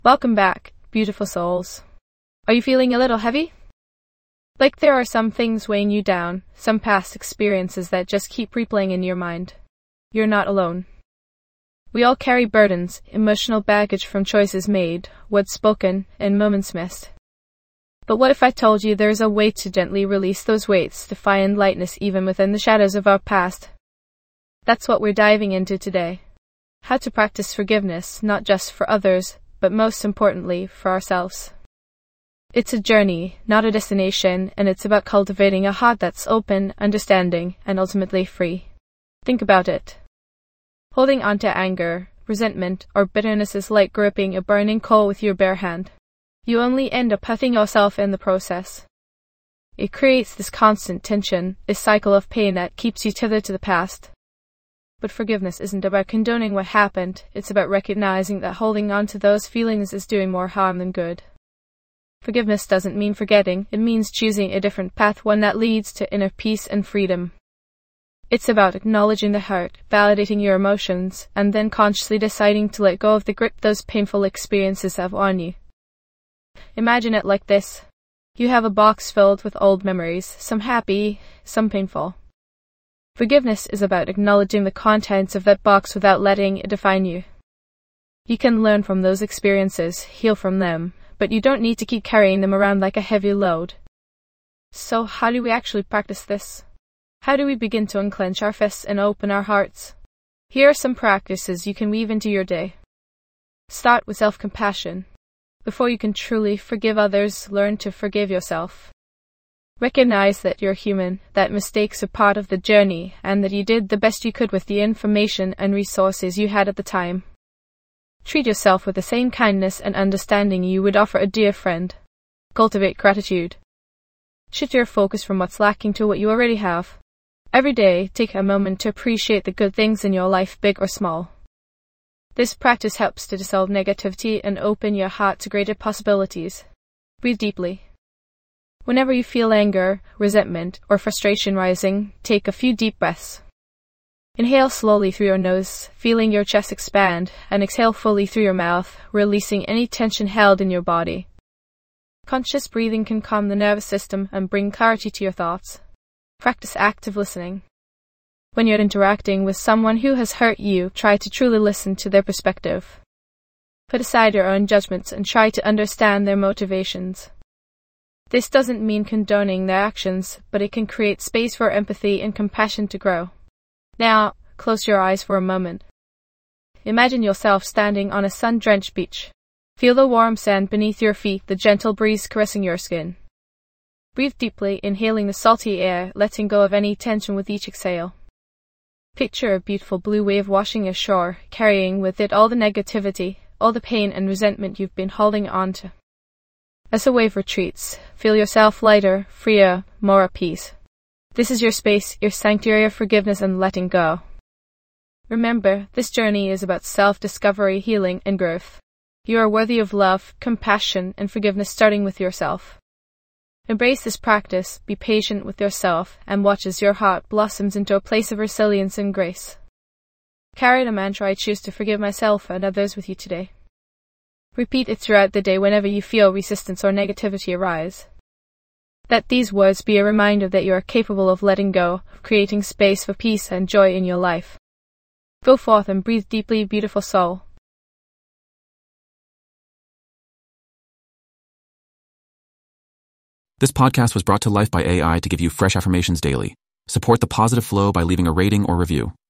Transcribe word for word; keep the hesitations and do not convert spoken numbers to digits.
Welcome back, beautiful souls. Are you feeling a little heavy? Like there are some things weighing you down, some past experiences that just keep replaying in your mind. You're not alone. We all carry burdens, emotional baggage from choices made, words spoken, and moments missed. But what if I told you there's a way to gently release those weights, to find lightness even within the shadows of our past? That's what we're diving into today. How to practice forgiveness, not just for others, but most importantly, for ourselves. It's a journey, not a destination, and it's about cultivating a heart that's open, understanding, and ultimately free. Think about it. Holding on to anger, resentment, or bitterness is like gripping a burning coal with your bare hand. You only end up hurting yourself in the process. It creates this constant tension, this cycle of pain that keeps you tethered to the past. But forgiveness isn't about condoning what happened, it's about recognizing that holding on to those feelings is doing more harm than good. Forgiveness doesn't mean forgetting, it means choosing a different path, one that leads to inner peace and freedom. It's about acknowledging the hurt, validating your emotions, and then consciously deciding to let go of the grip those painful experiences have on you. Imagine it like this. You have a box filled with old memories, some happy, some painful. Forgiveness is about acknowledging the contents of that box without letting it define you. You can learn from those experiences, heal from them, but you don't need to keep carrying them around like a heavy load. So how do we actually practice this? How do we begin to unclench our fists and open our hearts? Here are some practices you can weave into your day. Start with self-compassion. Before you can truly forgive others, learn to forgive yourself. Recognize that you're human, that mistakes are part of the journey, and that you did the best you could with the information and resources you had at the time. Treat yourself with the same kindness and understanding you would offer a dear friend. Cultivate gratitude. Shift your focus from what's lacking to what you already have. Every day, take a moment to appreciate the good things in your life, big or small. This practice helps to dissolve negativity and open your heart to greater possibilities. Breathe deeply. Whenever you feel anger, resentment, or frustration rising, take a few deep breaths. Inhale slowly through your nose, feeling your chest expand, and exhale fully through your mouth, releasing any tension held in your body. Conscious breathing can calm the nervous system and bring clarity to your thoughts. Practice active listening. When you're interacting with someone who has hurt you, try to truly listen to their perspective. Put aside your own judgments and try to understand their motivations. This doesn't mean condoning their actions, but it can create space for empathy and compassion to grow. Now, close your eyes for a moment. Imagine yourself standing on a sun-drenched beach. Feel the warm sand beneath your feet, the gentle breeze caressing your skin. Breathe deeply, inhaling the salty air, letting go of any tension with each exhale. Picture a beautiful blue wave washing ashore, carrying with it all the negativity, all the pain and resentment you've been holding on to. As the wave retreats, feel yourself lighter, freer, more at peace. This is your space, your sanctuary of forgiveness and letting go. Remember, this journey is about self-discovery, healing, and growth. You are worthy of love, compassion, and forgiveness, starting with yourself. Embrace this practice, be patient with yourself, and watch as your heart blossoms into a place of resilience and grace. Carry the mantra, I choose to forgive myself and others, with you today. Repeat it throughout the day whenever you feel resistance or negativity arise. Let these words be a reminder that you are capable of letting go, of creating space for peace and joy in your life. Go forth and breathe deeply, beautiful soul. This podcast was brought to life by A I to give you fresh affirmations daily. Support the positive flow by leaving a rating or review.